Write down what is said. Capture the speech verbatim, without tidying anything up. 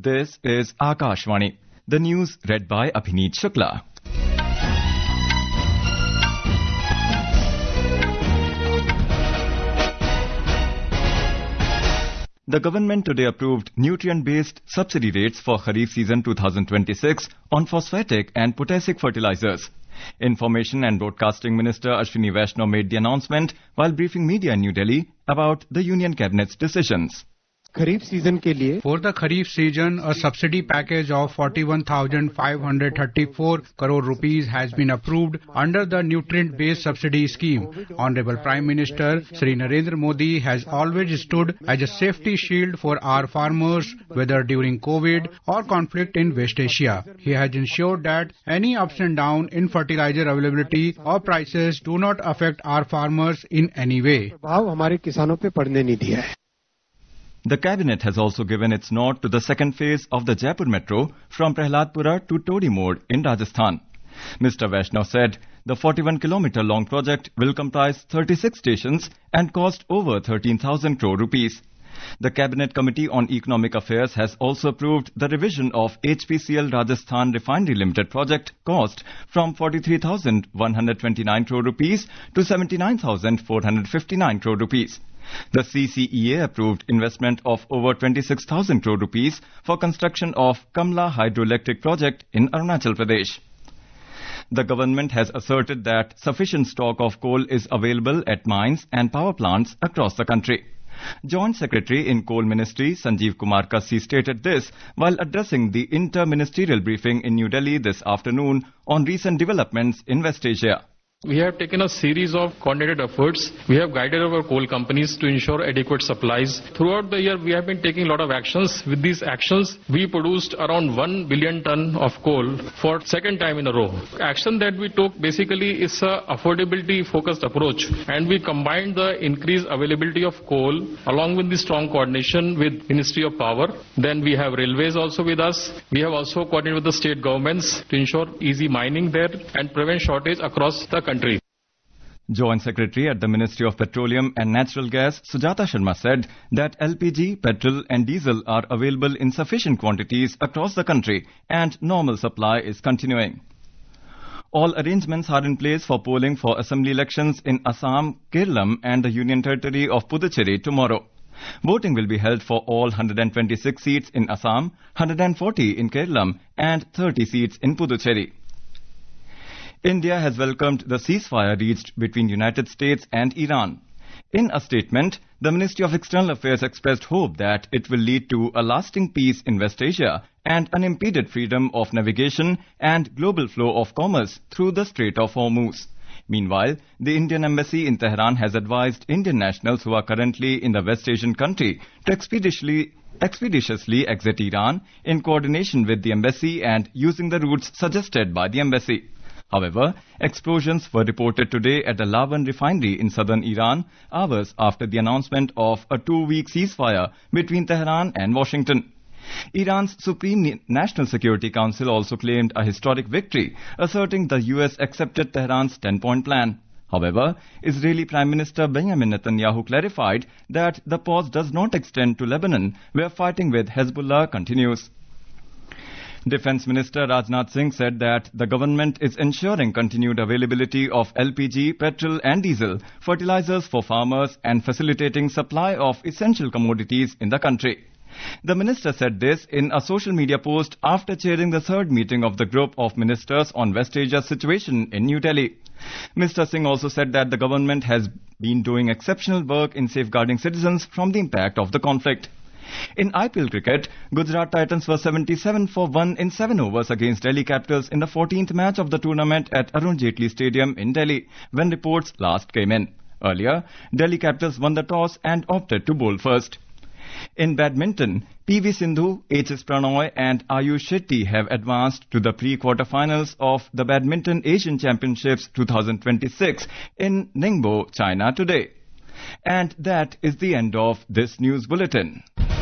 This is Akashvani. The news read by Abhineet Shukla. The government today approved nutrient-based subsidy rates for Kharif season twenty twenty-six on phosphatic and potassic fertilizers. Information and Broadcasting Minister Ashwini Vaishnaw made the announcement while briefing media in New Delhi about the Union Cabinet's decisions. Kharif season के लिए For the Kharif season, a subsidy package of forty-one thousand five hundred thirty-four crore rupees has been approved under the nutrient-based subsidy scheme. Honorable Prime Minister Shri Narendra Modi has always stood as a safety shield for our farmers, whether during COVID or conflict in West Asia. He has ensured that any ups and downs in fertilizer availability or prices do not affect our farmers in any way. भाव हमारे किसानों पे पड़ने नहीं दिया है. The cabinet has also given its nod to the second phase of the Jaipur Metro from Prahladpura to Todi Mode in Rajasthan. Mister Vaishnaw said the forty-one kilometer long project will comprise thirty-six stations and cost over thirteen thousand crore rupees. The Cabinet Committee on Economic Affairs has also approved the revision of H P C L Rajasthan Refinery Limited project cost from forty-three thousand one hundred twenty-nine crore rupees to seventy-nine thousand four hundred fifty-nine crore rupees. The C C E A approved investment of over twenty-six thousand crore rupees for construction of Kamla Hydroelectric Project in Arunachal Pradesh. The government has asserted that sufficient stock of coal is available at mines and power plants across the country. Joint Secretary in Coal Ministry Sanjeev Kumar Kassi stated this while addressing the inter-ministerial briefing in New Delhi this afternoon on recent developments in West Asia. We have taken a series of coordinated efforts. We have guided our coal companies to ensure adequate supplies. Throughout the year, we have been taking a lot of actions. With these actions, we produced around one billion ton of coal for second time in a row. Action that we took basically is a affordability focused approach, and we combined the increased availability of coal along with the strong coordination with Ministry of Power. Then we have railways also with us. We have also coordinated with the state governments to ensure easy mining there and prevent shortage across the country. Country. Joint Secretary at the Ministry of Petroleum and Natural Gas, Sujata Sharma, said that L P G, petrol and diesel are available in sufficient quantities across the country and normal supply is continuing. All arrangements are in place for polling for assembly elections in Assam, Kerala and the Union Territory of Puducherry tomorrow. Voting will be held for all one hundred twenty-six seats in Assam, one hundred forty in Kerala and thirty seats in Puducherry. India has welcomed the ceasefire reached between United States and Iran. In a statement, the Ministry of External Affairs expressed hope that it will lead to a lasting peace in West Asia and unimpeded freedom of navigation and global flow of commerce through the Strait of Hormuz. Meanwhile, the Indian Embassy in Tehran has advised Indian nationals who are currently in the West Asian country to expeditiously expeditiously exit Iran in coordination with the embassy and using the routes suggested by the embassy. However, explosions were reported today at the Lavan refinery in southern Iran, hours after the announcement of a two-week ceasefire between Tehran and Washington. Iran's Supreme National Security Council also claimed a historic victory, asserting the U S accepted Tehran's ten-point plan. However, Israeli Prime Minister Benjamin Netanyahu clarified that the pause does not extend to Lebanon, where fighting with Hezbollah continues. Defence Minister Rajnath Singh said that the government is ensuring continued availability of L P G, petrol and diesel, fertilizers for farmers and facilitating supply of essential commodities in the country. The minister said this in a social media post after chairing the third meeting of the group of ministers on West Asia's situation in New Delhi. Mister Singh also said that the government has been doing exceptional work in safeguarding citizens from the impact of the conflict. In I P L cricket, Gujarat Titans were seventy-seven for one in seven overs against Delhi Capitals in the fourteenth match of the tournament at Arun Jaitley Stadium in Delhi, when reports last came in. Earlier, Delhi Capitals won the toss and opted to bowl first. In badminton, P V Sindhu, H S Pranoy and Ayush Shetty have advanced to the pre-quarterfinals of the Badminton Asian Championships twenty twenty-six in Ningbo, China today. And that is the end of this news bulletin.